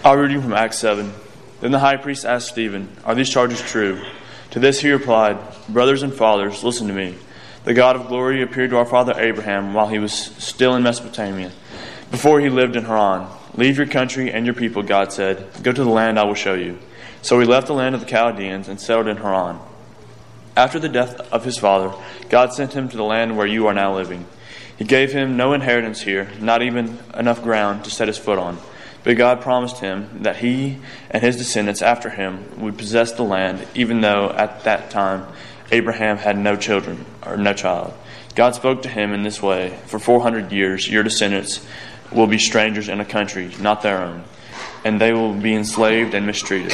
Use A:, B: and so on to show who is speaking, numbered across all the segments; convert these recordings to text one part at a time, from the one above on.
A: I'll read you from Acts 7. Then the high priest asked Stephen, "Are these charges true?" To this he replied, "Brothers and fathers, listen to me. The God of glory appeared to our father Abraham while he was still in Mesopotamia, before he lived in Haran. 'Leave your country and your people,' God said. 'Go to the land I will show you.' So he left the land of the Chaldeans and settled in Haran. After the death of his father, God sent him to the land where you are now living. He gave him no inheritance here, not even enough ground to set his foot on. But God promised him that he and his descendants after him would possess the land, even though at that time Abraham had no children or no child. God spoke to him in this way: 'For 400 years your descendants will be strangers in a country not their own, and they will be enslaved and mistreated.'"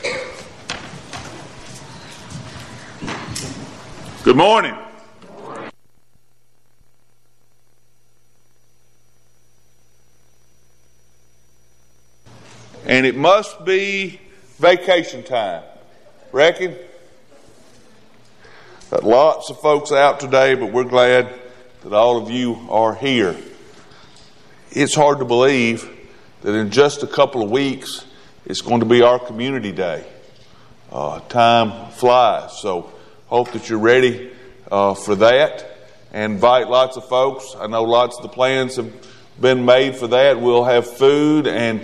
B: Good morning. And it must be vacation time. Reckon? Got lots of folks out today, but we're glad that all of you are here. It's hard to believe that in just a couple of weeks, it's going to be our community day. Time flies, so hope that you're ready for that. And invite lots of folks. I know lots of the plans have been made for that. We'll have food and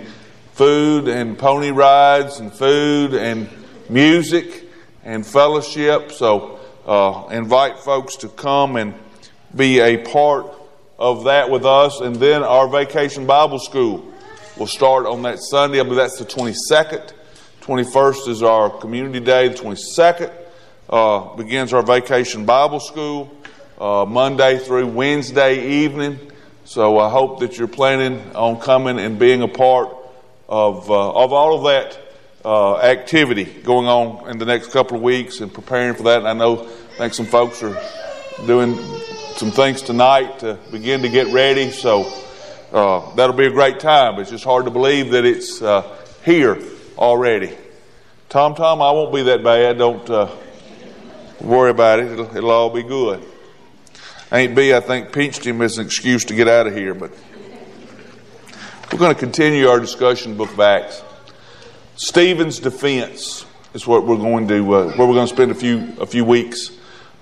B: pony rides and food and music and fellowship. So invite folks to come and be a part of that with us. And then our Vacation Bible School will start on that Sunday. I believe that's the 22nd. 21st is our Community Day. The 22nd begins our Vacation Bible School, Monday through Wednesday evening. So I hope that you're planning on coming and being a part of all of that activity going on in the next couple of weeks and preparing for that. And I think some folks are doing some things tonight to begin to get ready. So that'll be a great time. It's just hard to believe that it's here already. Tom, I won't be that bad. Don't worry about it. It'll all be good. I think pinched him as an excuse to get out of here, but we're going to continue our discussion, book of Acts. Stephen's defense is what we're going to where we're going to spend a few weeks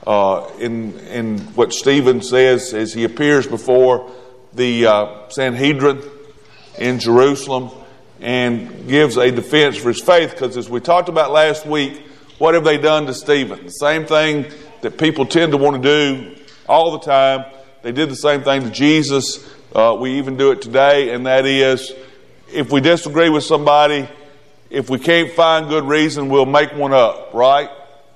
B: in what Stephen says as he appears before the Sanhedrin in Jerusalem and gives a defense for his faith. Because as we talked about last week, what have they done to Stephen? The same thing that people tend to want to do all the time. They did the same thing to Jesus. We even do it today, and that is, if we disagree with somebody, if we can't find good reason, we'll make one up, right?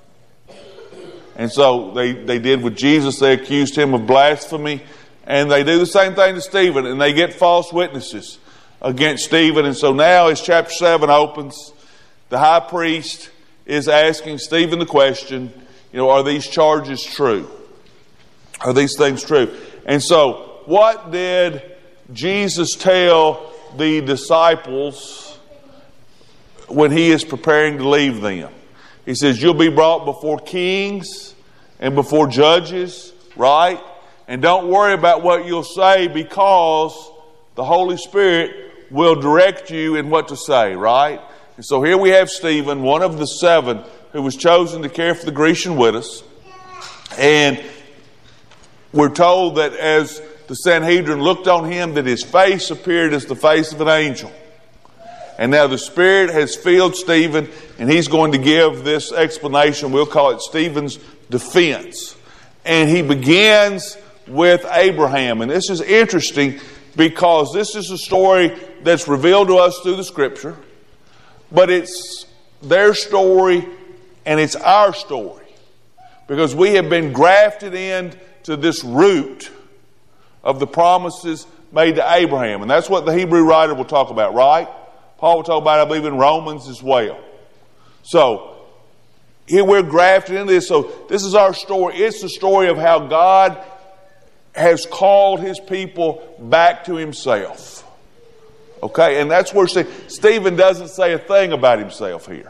B: And so they did with Jesus. They accused him of blasphemy, and they do the same thing to Stephen, and they get false witnesses against Stephen. And so now as chapter 7 opens, the high priest is asking Stephen the question, are these charges true? Are these things true? And so what did Jesus tell the disciples when he is preparing to leave them? He says, you'll be brought before kings and before judges, right? And don't worry about what you'll say, because the Holy Spirit will direct you in what to say, right? And so here we have Stephen, one of the 7 who was chosen to care for the Grecian widows. And we're told that as the Sanhedrin looked on him, that his face appeared as the face of an angel. And now the Spirit has filled Stephen, and he's going to give this explanation. We'll call it Stephen's defense. And he begins with Abraham. And this is interesting because this is a story that's revealed to us through the Scripture. But it's their story and it's our story. Because we have been grafted into this root of the promises made to Abraham. And that's what the Hebrew writer will talk about, right? Paul will talk about it, I believe, in Romans as well. So, here we're grafted into this. So, this is our story. It's the story of how God has called his people back to himself. Okay? And that's where Stephen doesn't say a thing about himself here.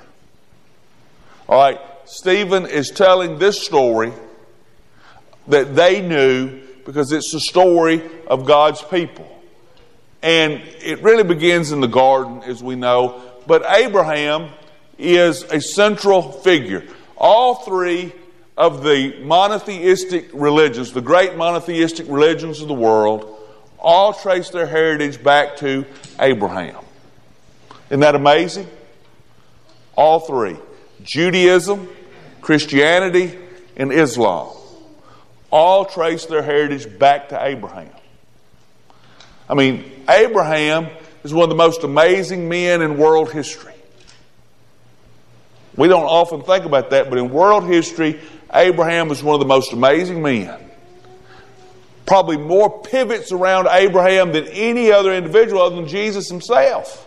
B: All right? Stephen is telling this story that they knew because it's the story of God's people. And it really begins in the garden, as we know. But Abraham is a central figure. All three of the monotheistic religions, the great monotheistic religions of the world, all trace their heritage back to Abraham. Isn't that amazing? All three. Judaism, Christianity, and Islam all trace their heritage back to Abraham. I mean, Abraham is one of the most amazing men in world history. We don't often think about that, but in world history, Abraham was one of the most amazing men. Probably more pivots around Abraham than any other individual other than Jesus himself.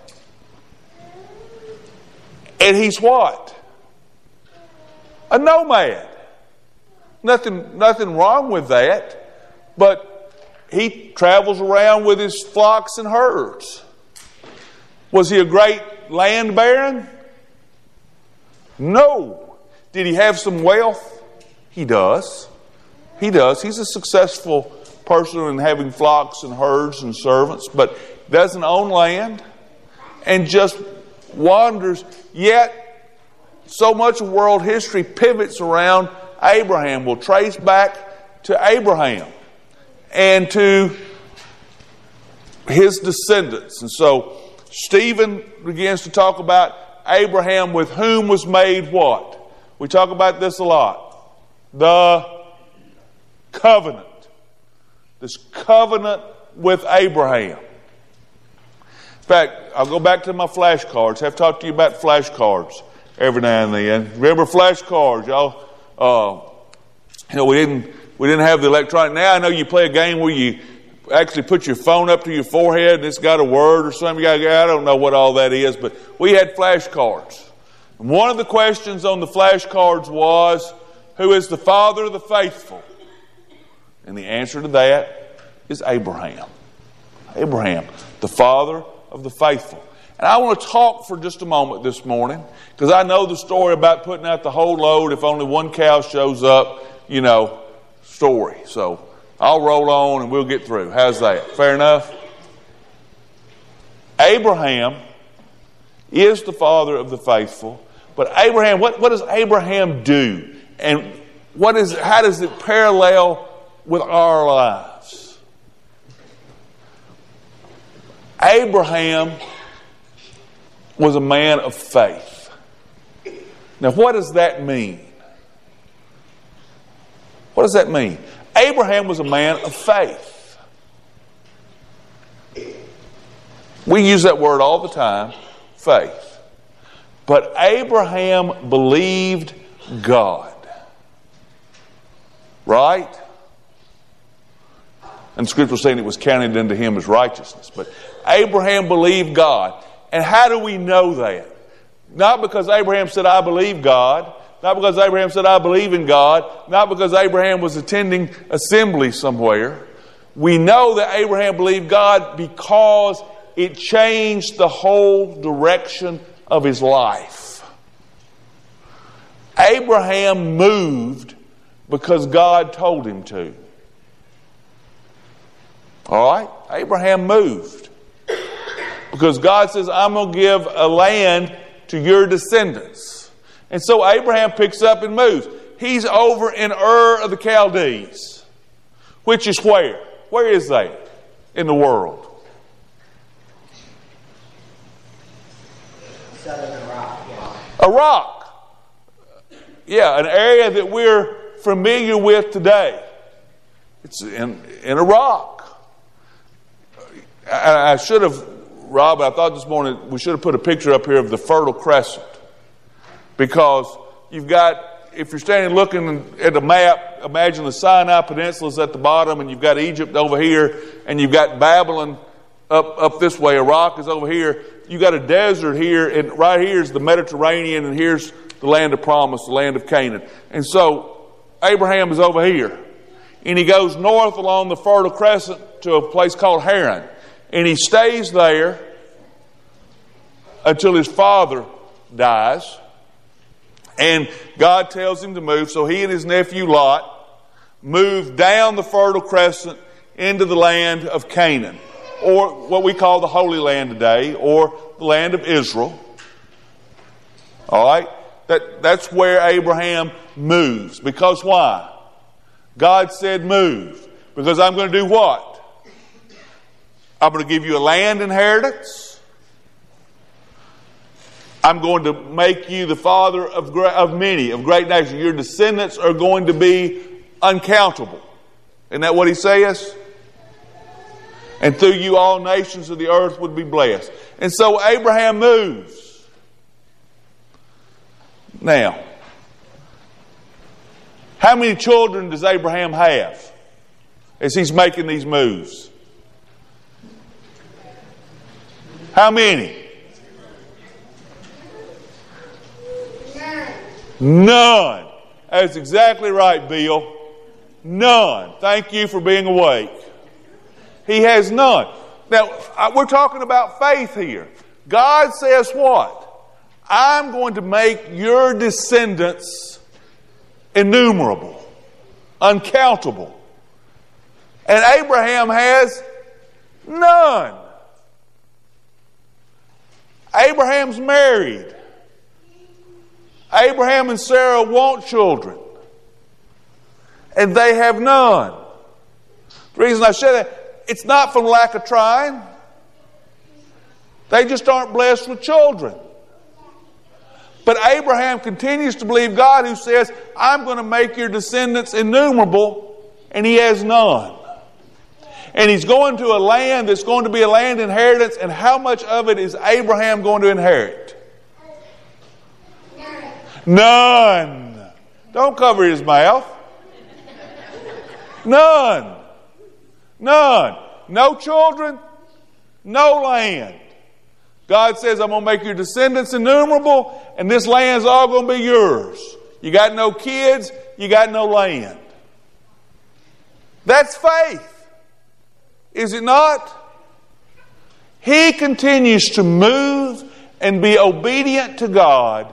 B: And he's what? A nomad. Nothing wrong with that, but he travels around with his flocks and herds. Was he a great land baron? No. Did he have some wealth? He does. He does. He's a successful person in having flocks and herds and servants, but doesn't own land and just wanders. Yet, so much of world history pivots around Abraham. We'll trace back to Abraham and to his descendants. And so Stephen begins to talk about Abraham, with whom was made what? We talk about this a lot. The covenant. This covenant with Abraham. In fact, I'll go back to my flashcards. I've talked to you about flashcards every now and then. Remember flashcards, y'all? We didn't have the electronic. Now I know you play a game where you actually put your phone up to your forehead and it's got a word or something. I don't know what all that is, but we had flashcards. And one of the questions on the flashcards was, who is the father of the faithful? And the answer to that is Abraham. Abraham, the father of the faithful. And I want to talk for just a moment this morning, because I know the story about putting out the whole load if only one cow shows up, story. So I'll roll on and we'll get through. How's that? Fair enough? Abraham is the father of the faithful. But Abraham, what does Abraham do? And how does it parallel with our lives? Abraham was a man of faith. Now, what does that mean? What does that mean? Abraham was a man of faith. We use that word all the time, faith. But Abraham believed God. Right? And the scripture is saying it was counted unto him as righteousness. But Abraham believed God. And how do we know that? Not because Abraham said, I believe God. Not because Abraham said, I believe in God. Not because Abraham was attending assembly somewhere. We know that Abraham believed God because it changed the whole direction of his life. Abraham moved because God told him to. All right? Abraham moved because God says, I'm going to give a land to your descendants. And so Abraham picks up and moves. He's over in Ur of the Chaldees, which is where? Where is that in the world?
C: Southern Iraq.
B: Iraq. Yeah, an area that we're familiar with today. It's in Iraq. I should have, Rob, I thought this morning we should have put a picture up here of the Fertile Crescent. Because you've got, if you're standing looking at a map, imagine the Sinai Peninsula is at the bottom, and you've got Egypt over here, and you've got Babylon up this way. Iraq is over here. You've got a desert here, and right here is the Mediterranean, and here's the land of promise, the land of Canaan. And so Abraham is over here. And he goes north along the Fertile Crescent to a place called Haran. And he stays there until his father dies. And God tells him to move. So he and his nephew Lot move down the Fertile Crescent into the land of Canaan. or what we call the Holy Land today, or the land of Israel. All right? That's where Abraham moves. Because why? God said move. Because I'm going to do what? I'm going to give you a land inheritance. I'm going to make you the father of many, of great nations. Your descendants are going to be uncountable. Isn't that what he says? And through you all nations of the earth would be blessed. And so Abraham moves. Now, how many children does Abraham have as he's making these moves? How many? None. That's exactly right, Bill. None. Thank you for being awake. He has none. Now, we're talking about faith here. God says what? I'm going to make your descendants innumerable, uncountable. And Abraham has none. Abraham's married. Abraham and Sarah want children. And they have none. The reason I say that, it's not from lack of trying. They just aren't blessed with children. But Abraham continues to believe God, who says, I'm going to make your descendants innumerable, and he has none. And he's going to a land that's going to be a land inheritance, and how much of it is Abraham going to inherit? None. Don't cover his mouth. None. None. No children, no land. God says, I'm going to make your descendants innumerable, and this land's all going to be yours. You got no kids, you got no land. That's faith. Is it not? He continues to move and be obedient to God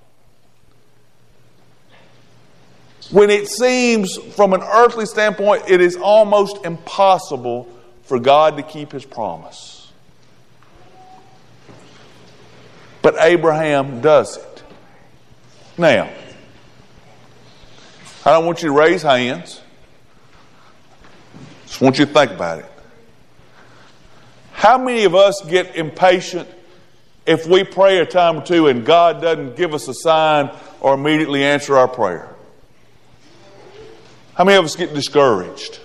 B: when it seems, from an earthly standpoint, it is almost impossible for God to keep His promise. But Abraham does it. Now, I don't want you to raise hands. Just want you to think about it. How many of us get impatient if we pray a time or two and God doesn't give us a sign or immediately answer our prayer? How many of us get discouraged?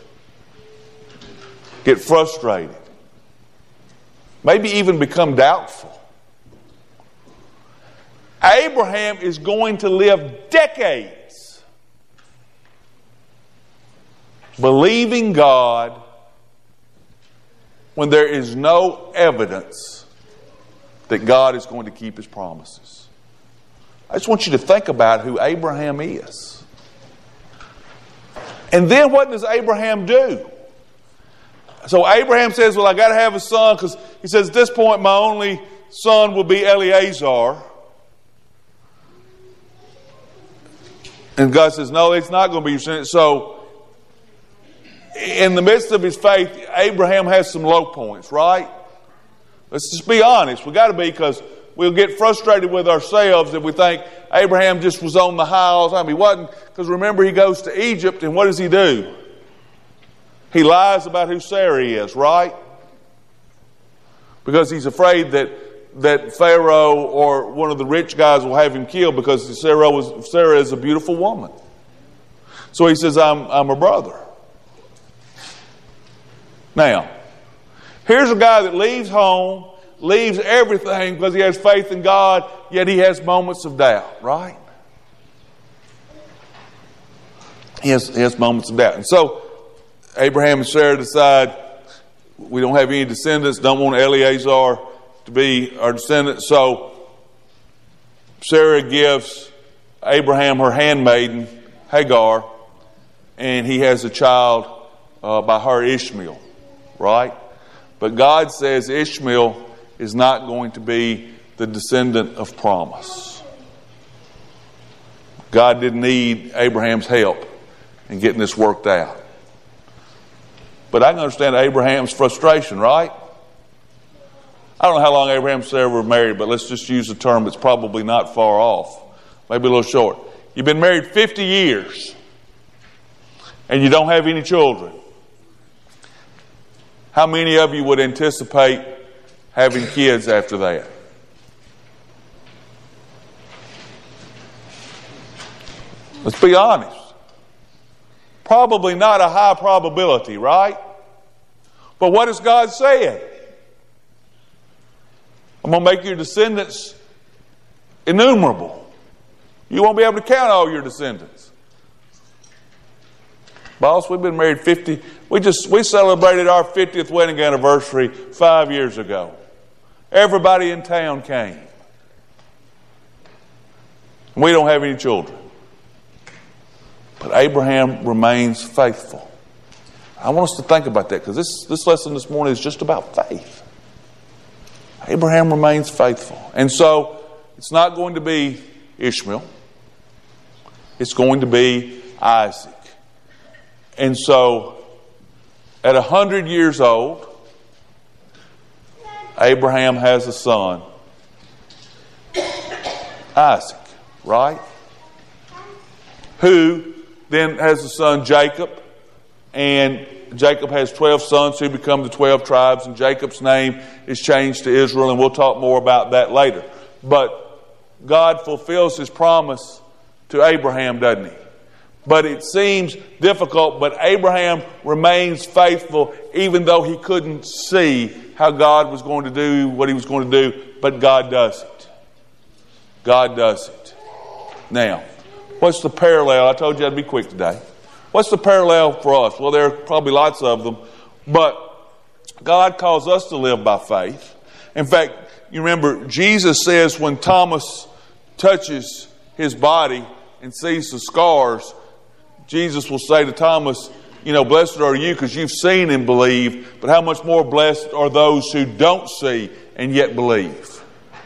B: Get frustrated? Maybe even become doubtful? Abraham is going to live decades believing God when there is no evidence that God is going to keep His promises. I just want you to think about who Abraham is. And then what does Abraham do? So Abraham says, well, I got to have a son, because he says, at this point my only son will be Eliezer. And God says, no, it's not going to be your son. So, in the midst of his faith, Abraham has some low points, right? Let's just be honest. We've got to be, because we'll get frustrated with ourselves if we think Abraham just was on the highs. I mean, he wasn't. Because remember, he goes to Egypt, and what does he do? He lies about who Sarah is, right? Because he's afraid that Pharaoh or one of the rich guys will have him killed, because Sarah is a beautiful woman. So he says, I'm her brother. Now, here's a guy that leaves home, leaves everything because he has faith in God, yet he has moments of doubt, right? He has moments of doubt. And so Abraham and Sarah decide, we don't have any descendants, don't want Eliezer to be our descendant. So Sarah gives Abraham her handmaiden, Hagar, and he has a child by her, Ishmael, right? But God says Ishmael is not going to be the descendant of promise. God didn't need Abraham's help in getting this worked out. But I can understand Abraham's frustration, right? I don't know how long Abraham and Sarah were married, but let's just use a term that's probably not far off. Maybe a little short. You've been married 50 years and you don't have any children. How many of you would anticipate having kids after that? Let's be honest. Probably not a high probability, right? But what has God said? I'm going to make your descendants innumerable. You won't be able to count all your descendants. Boss, we've been married 50. We celebrated our 50th wedding anniversary 5 years ago. Everybody in town came. We don't have any children. But Abraham remains faithful. I want us to think about that because this lesson this morning is just about faith. Abraham remains faithful. And so it's not going to be Ishmael. It's going to be Isaac. And so at 100 years old, Abraham has a son, Isaac, right? Who then has a son, Jacob, and Jacob has 12 sons who become the 12 tribes, and Jacob's name is changed to Israel, and we'll talk more about that later. But God fulfills His promise to Abraham, doesn't He? But it seems difficult, but Abraham remains faithful even though he couldn't see how God was going to do what He was going to do, but God does it. God does it. Now, what's the parallel? I told you I'd be quick today. What's the parallel for us? Well, there are probably lots of them, but God calls us to live by faith. In fact, you remember Jesus says when Thomas touches his body and sees the scars, Jesus will say to Thomas, blessed are you because you've seen and believed, but how much more blessed are those who don't see and yet believe?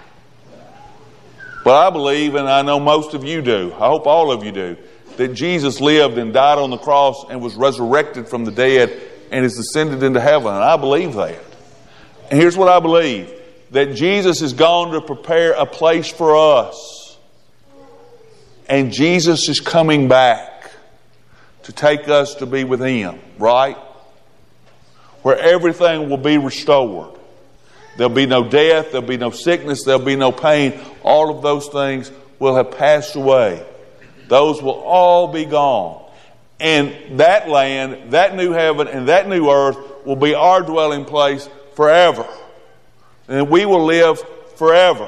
B: But I believe, and I know most of you do, I hope all of you do, that Jesus lived and died on the cross and was resurrected from the dead and is ascended into heaven. And I believe that. And here's what I believe. That Jesus is gone to prepare a place for us. And Jesus is coming back to take us to be with Him, right? Where everything will be restored. There'll be no death, there'll be no sickness, there'll be no pain. All of those things will have passed away. Those will all be gone. And that land, that new heaven, and that new earth will be our dwelling place forever. And we will live forever.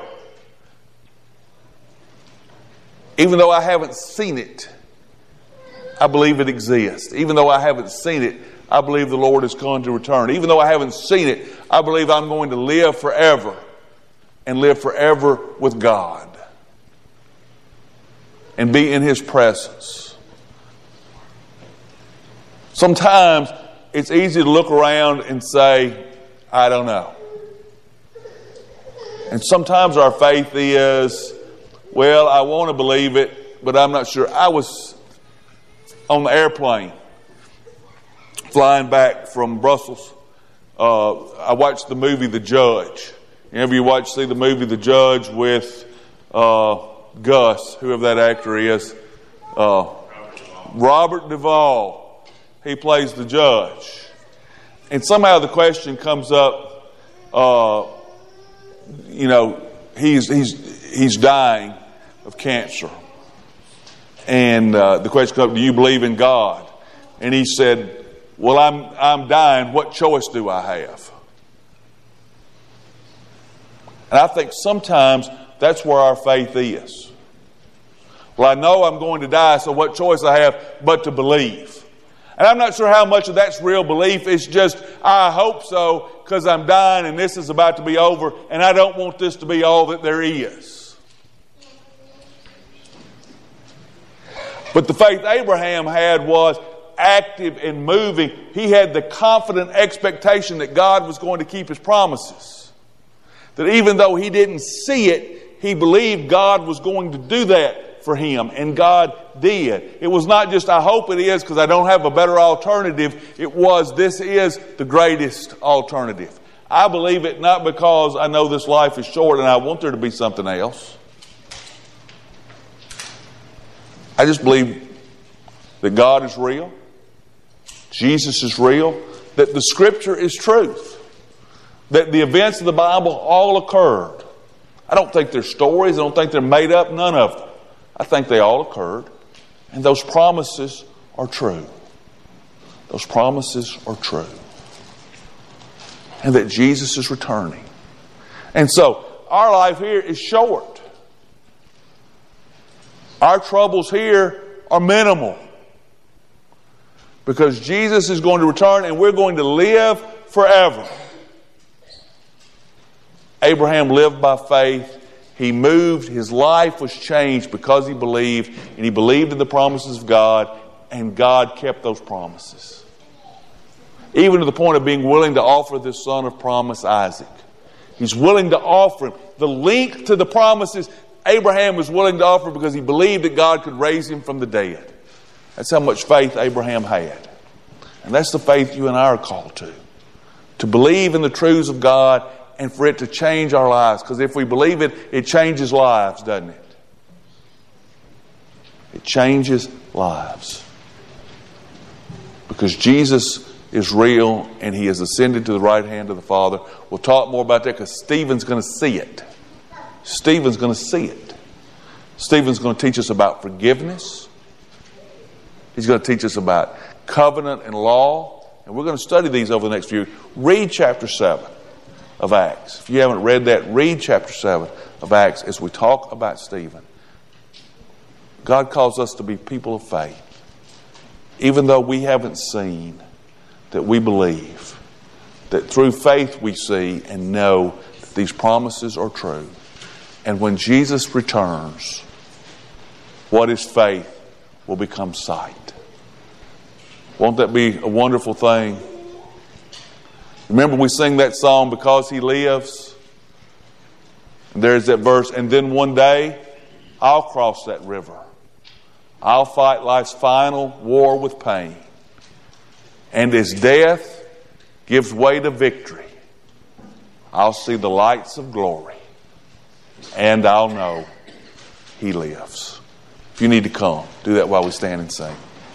B: Even though I haven't seen it, I believe it exists. Even though I haven't seen it, I believe the Lord is going to return. Even though I haven't seen it, I believe I'm going to live forever and live forever with God and be in His presence. Sometimes it's easy to look around and say, I don't know. And sometimes our faith is, well, I want to believe it, but I'm not sure. I was on the airplane flying back from Brussels. I watched the movie The Judge. Have you see the movie The Judge with Gus, whoever that actor is? Robert Duvall. He plays the judge. And somehow the question comes up, he's dying of cancer. And the question comes up, do you believe in God? And he said, well, I'm dying. What choice do I have? And I think sometimes that's where our faith is. Well, I know I'm going to die, so what choice I have but to believe? And I'm not sure how much of that's real belief. It's just, I hope so, because I'm dying and this is about to be over, and I don't want this to be all that there is. But the faith Abraham had was active and moving. He had the confident expectation that God was going to keep His promises. That even though he didn't see it, he believed God was going to do that for him. And God did. It was not just, I hope it is because I don't have a better alternative. It was, this is the greatest alternative. I believe it not because I know this life is short and I want there to be something else. I just believe that God is real, Jesus is real, that the Scripture is truth, that the events of the Bible all occurred. I don't think they're stories. I don't think they're made up. None of them. I think they all occurred. And those promises are true. Those promises are true. And that Jesus is returning. And so, our life here is short. Our troubles here are minimal. Because Jesus is going to return and we're going to live forever. Abraham lived by faith. He moved. His life was changed because he believed. And he believed in the promises of God. And God kept those promises. Even to the point of being willing to offer this son of promise, Isaac. He's willing to offer him. The link to the promises Abraham was willing to offer because he believed that God could raise him from the dead. That's how much faith Abraham had. And that's the faith you and I are called to. To believe in the truths of God and for it to change our lives. Because if we believe it, it changes lives, doesn't it? It changes lives. Because Jesus is real and He has ascended to the right hand of the Father. We'll talk more about that because Stephen's going to see it. Stephen's going to see it. Stephen's going to teach us about forgiveness. He's going to teach us about covenant and law. And we're going to study these over the next few. Read chapter 7 of Acts. If you haven't read that, read chapter 7 of Acts as we talk about Stephen. God calls us to be people of faith. Even though we haven't seen, that we believe. That through faith we see and know that these promises are true. And when Jesus returns, what is faith will become sight. Won't that be a wonderful thing? Remember we sing that song, Because He Lives? And there's that verse, and then one day I'll cross that river. I'll fight life's final war with pain. And as death gives way to victory, I'll see the lights of glory. And I'll know He lives. If you need to come, do that while we stand and sing.